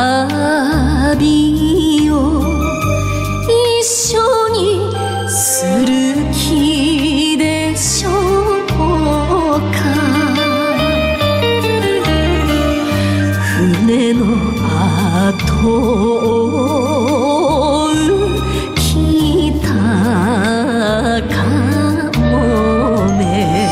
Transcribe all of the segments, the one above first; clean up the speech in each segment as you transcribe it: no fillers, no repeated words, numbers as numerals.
旅を一緒にする気でしょうか。船の後を追う北かもめ、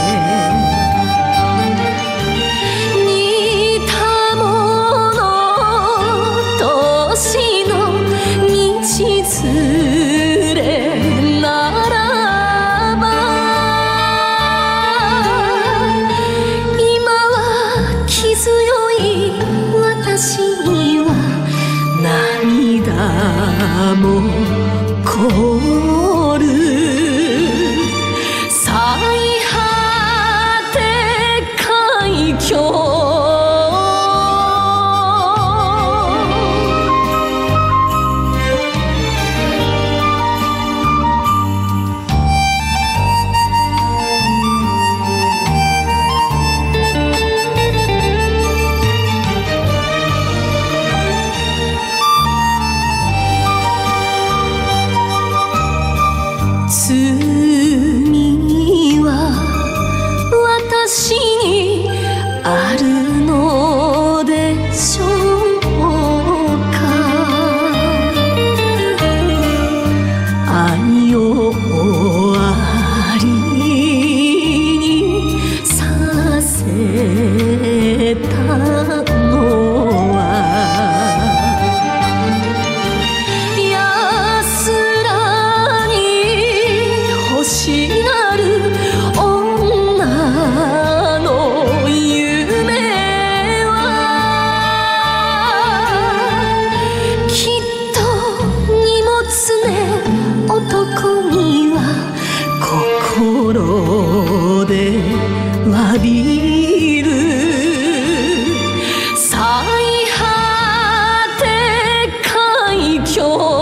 似たもの年の道連れならば、今は気強い私には涙も凍る。最果て海峡、罪は私にあるのでしょうか。愛を終わりにさせたのはしなる女の夢は、きっと荷物ね男には心で詫びる。最果て海峡、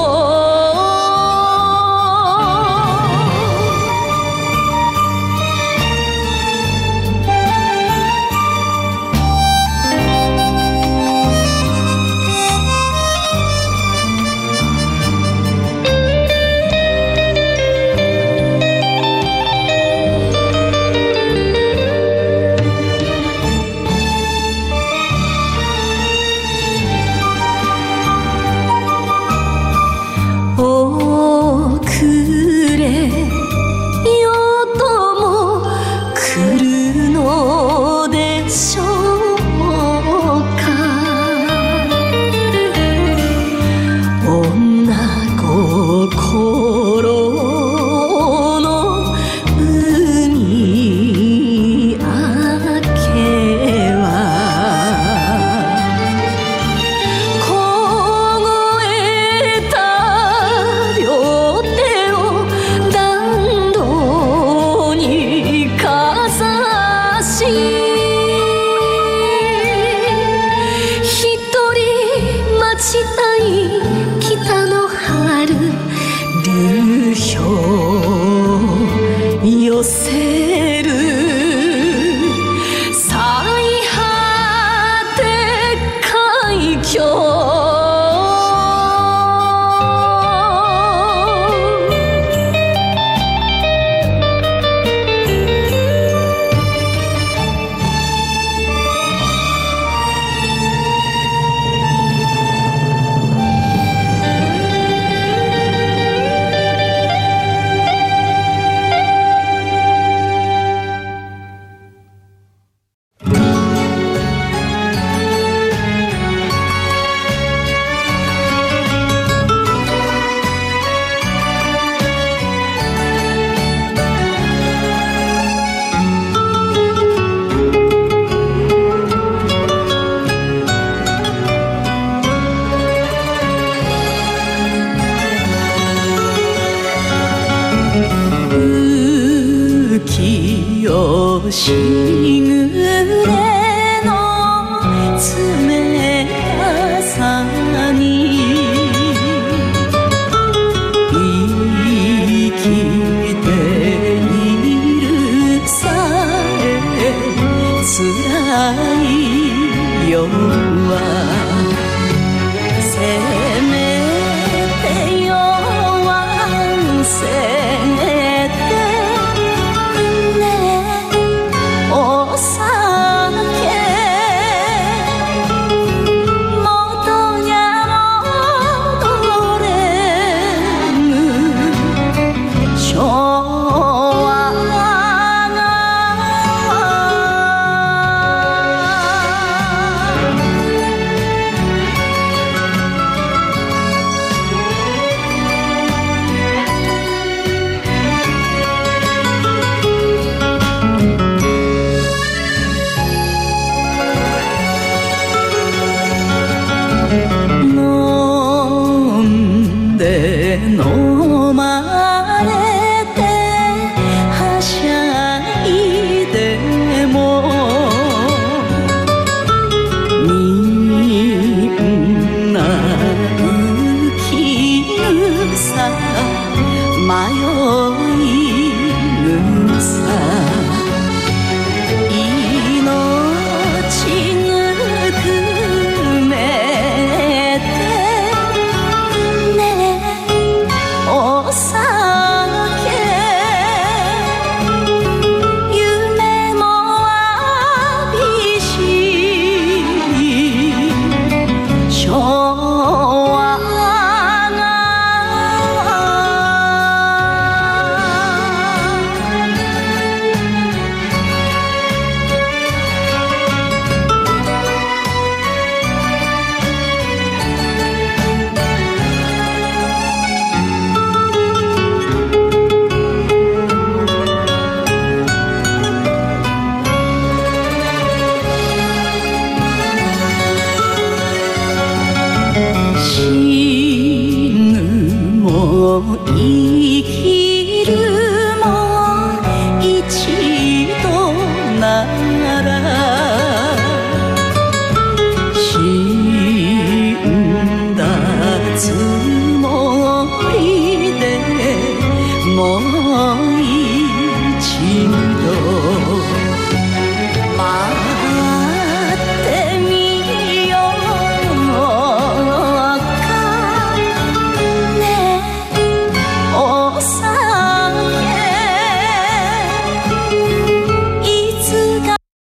遅れよとも来るのでしょうか。女心の海明けは凍えた両手を暖炉にかざし、一人待ちたい北の春流氷寄せる。最果て海峡、浮世しぐれの冷たさに生きているさえ辛い夜はめてよ忘れてねお酒元には戻れぬ昭和飲んで飲まれてはしゃいでもみんな浮きぬさ迷いぬさ命ぬくめお酒夢もわびし昭和が死ぬも生きるも一度なら死んだつもりでもう一度待ってみようかねお酒いつか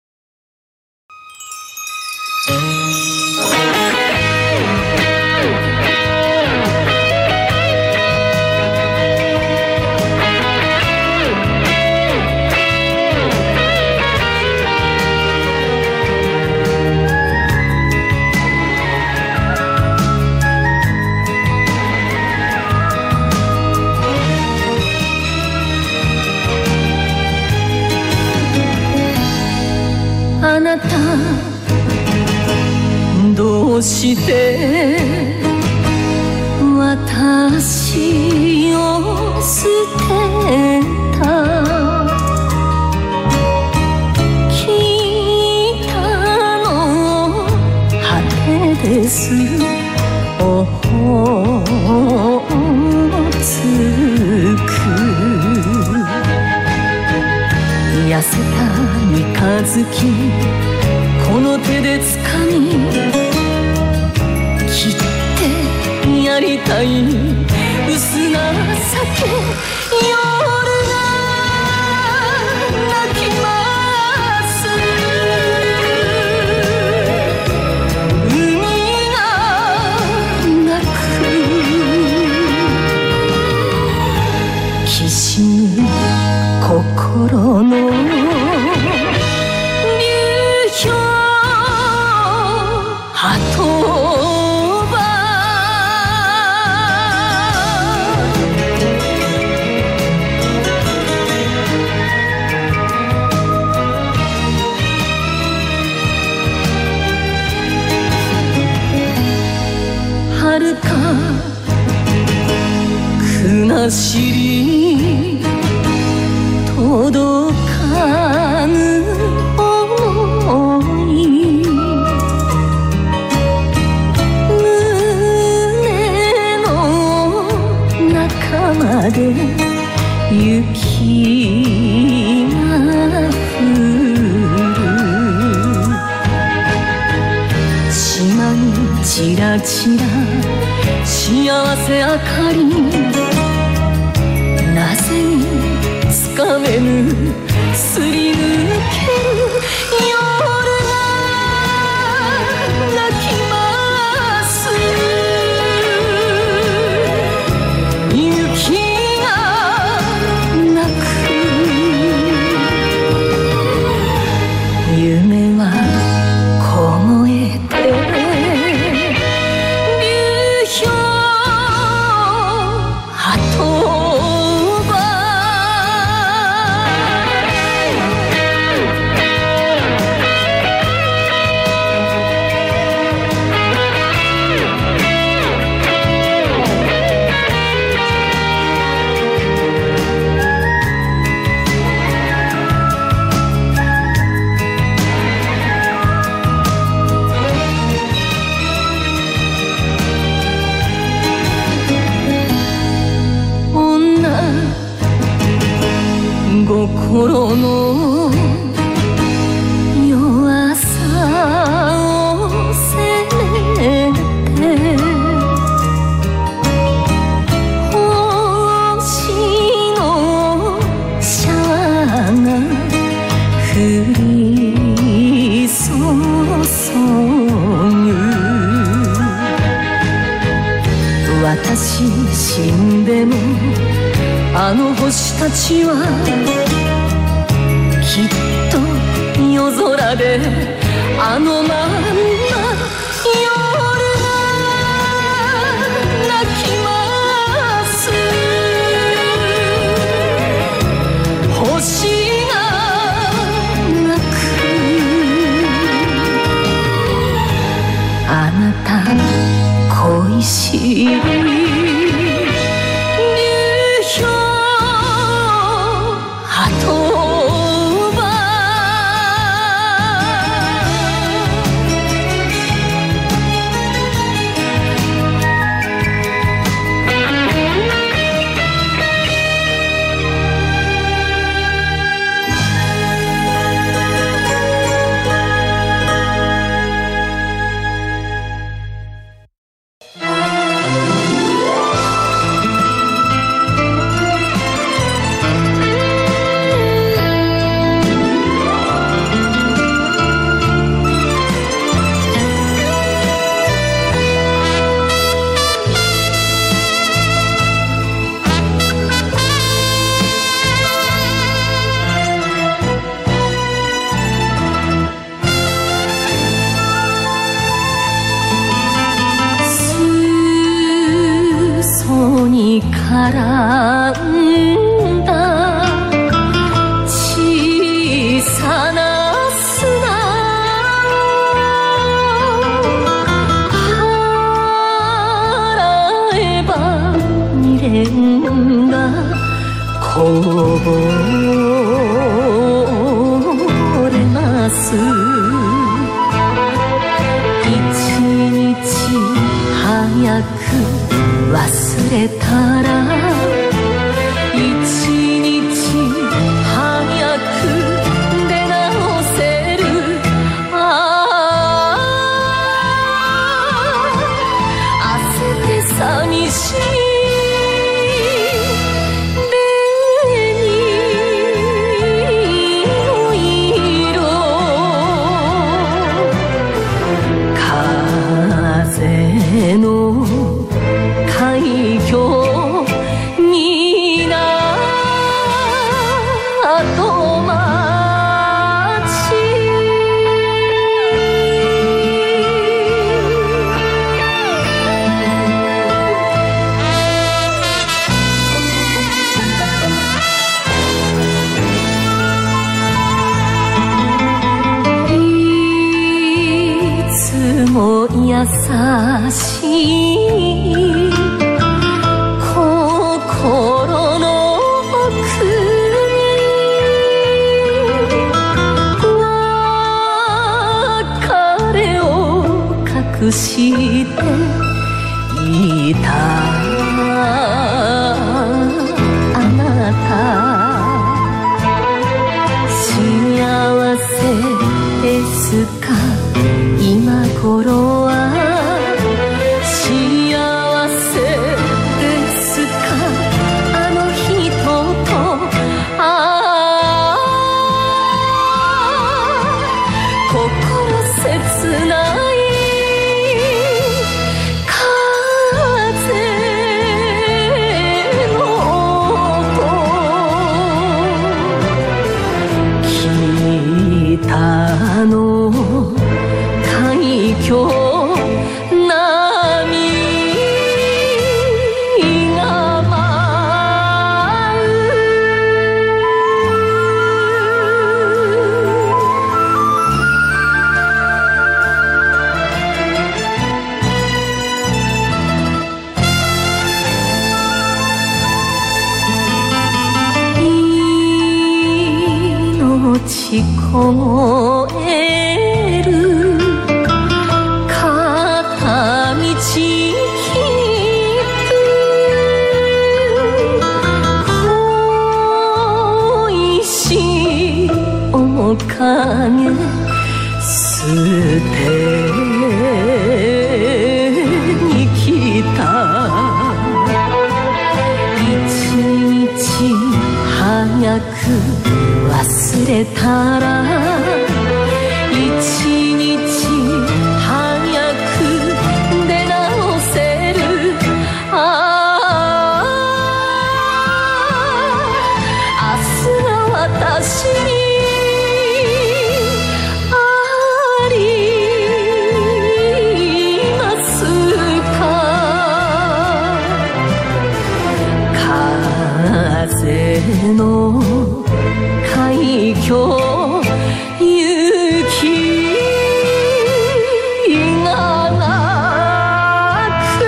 あなたどうして私を捨てた北の果てですおほつく痩せた三日月この手で掴み切ってやりたい薄な酒夜が泣きます海が泣くきしむ心の流氷鳩場遥か国しり届かぬ想い胸の中まで雪が降る島にちらちら幸せ明かり、なぜにつかめぬすり抜ける夜が泣きます雪が泣く夢は凍えて流氷鳩場心の弱さを責めて星のシャワーが降り注ぐ私死んでもあの星たちはきっと夜空であのまんま夜が泣きます星が泣くあなた恋しい絡んだ小さな砂払えば未練がこぼれます一日早く忘れたら一日早く出直せる焦って寂しい風の海峡にな後待ちいつも優しい心の奥に別れを隠していたあなた幸せですか今頃は凍える片道切符恋しい面影捨てに来た一日早く忘れたら一日早く出直せるああ明日が私にありますか風の海峡雪がなく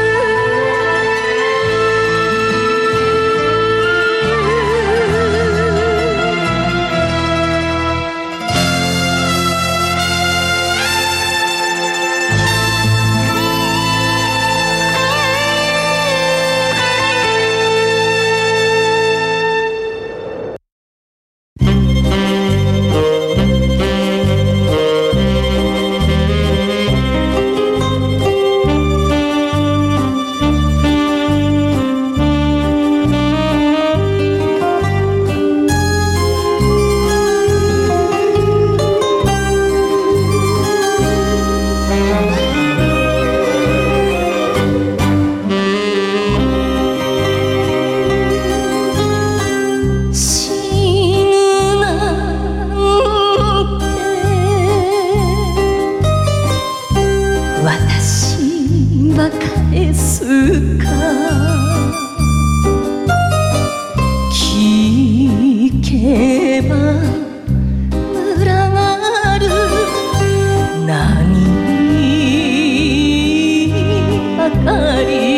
私は返すか聞けば群がる波ばかり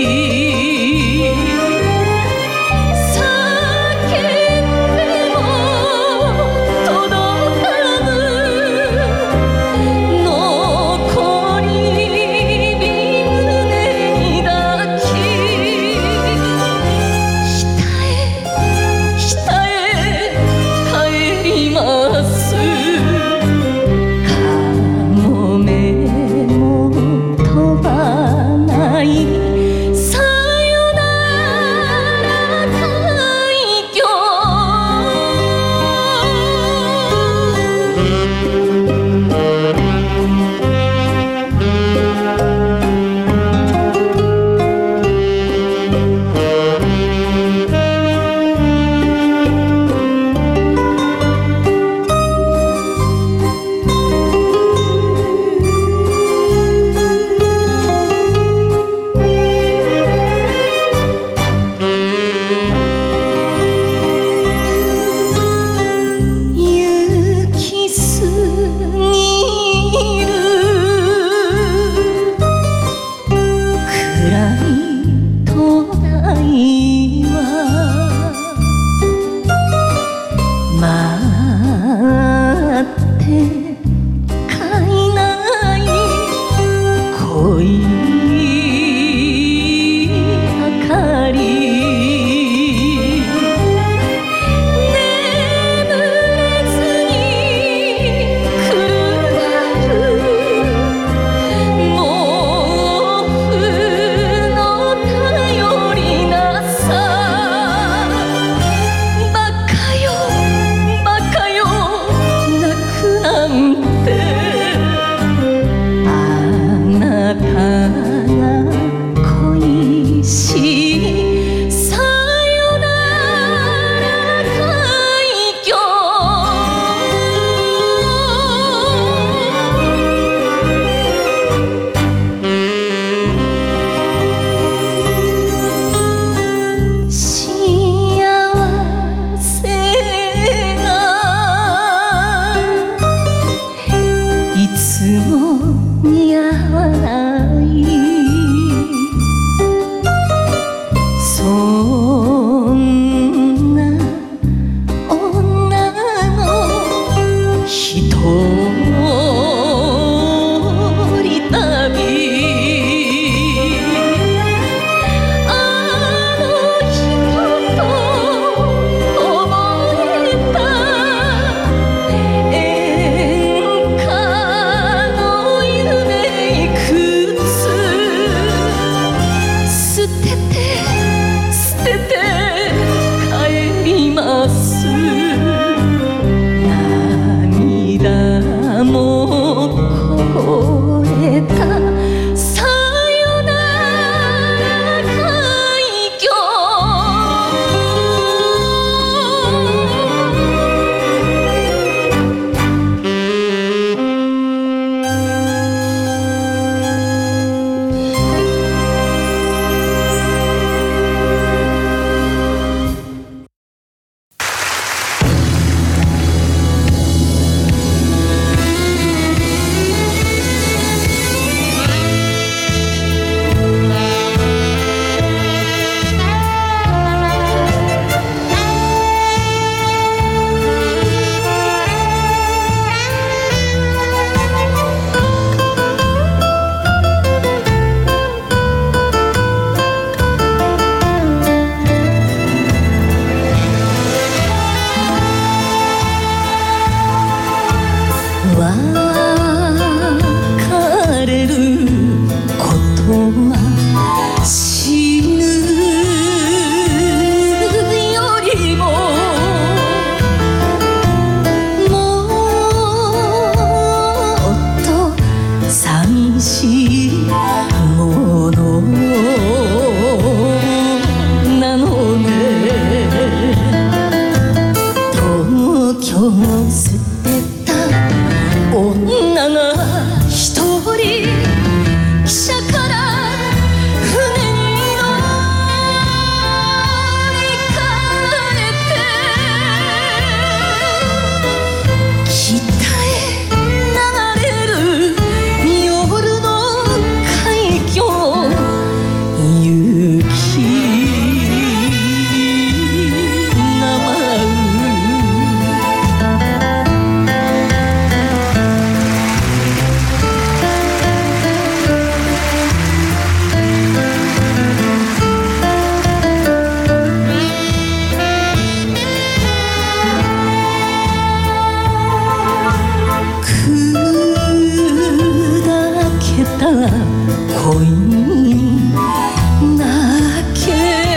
恋に泣け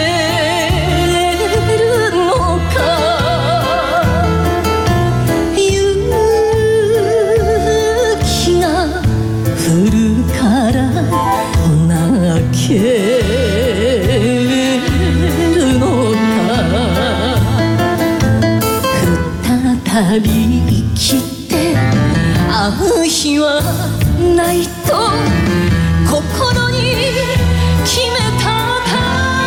るのか勇気が降るから泣けるのか再び生きて会う日はないと心に決めたた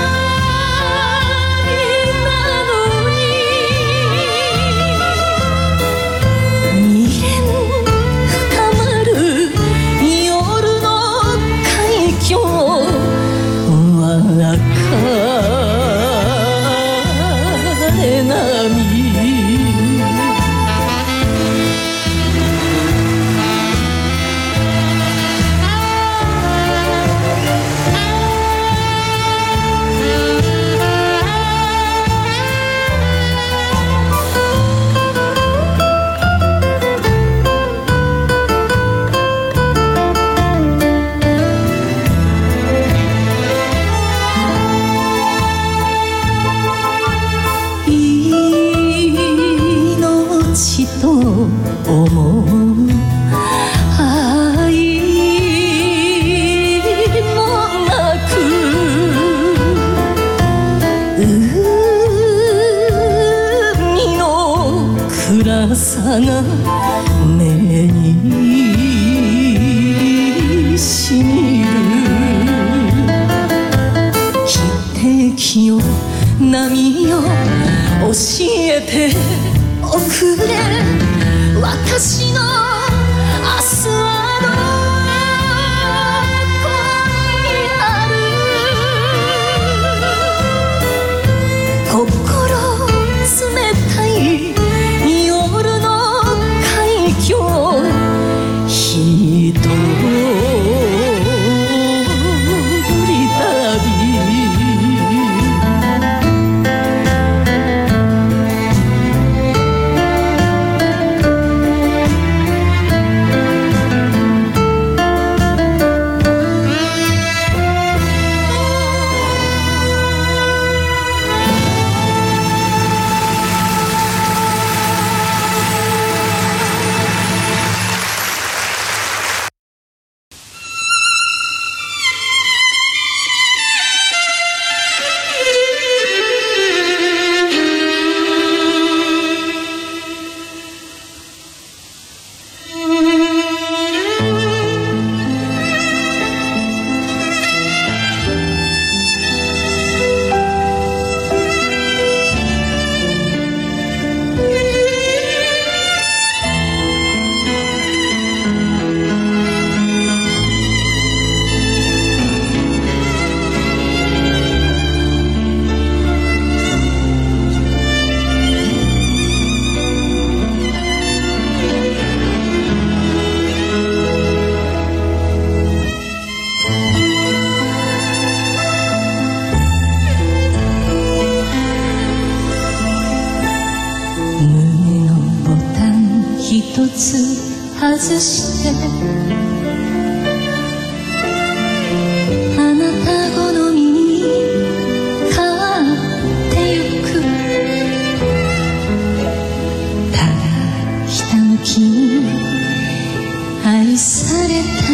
りなのに未練深まる夜の海峡別れ波と思う愛もなく海の暗さが目にしみる汽笛よ波よ教えておくれ私の明日はどこにある心冷たい夜の海峡一人旅一つ外してあなた好みに変わってゆくただひたむきに愛された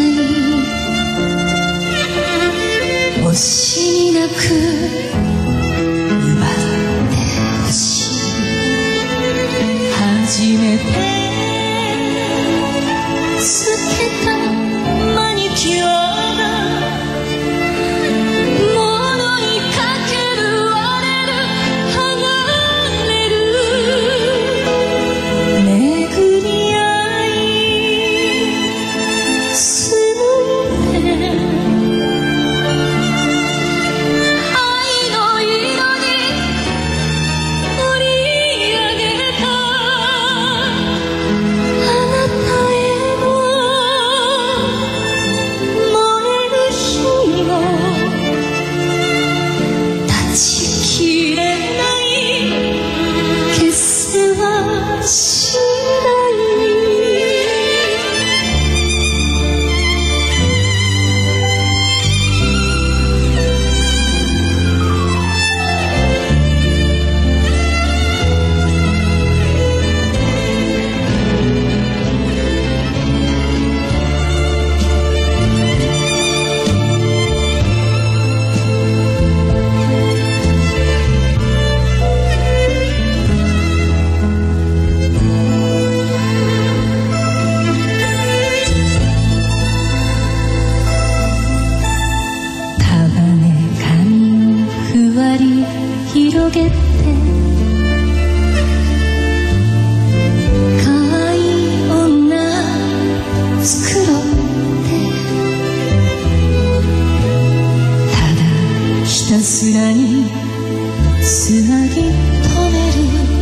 い惜しみなく奪ってほしい初めてつけたマニキュアが物にかける割れる剥がれる巡り合いするね愛のげて可愛い女作ろうってただひたすらにつなぎ止める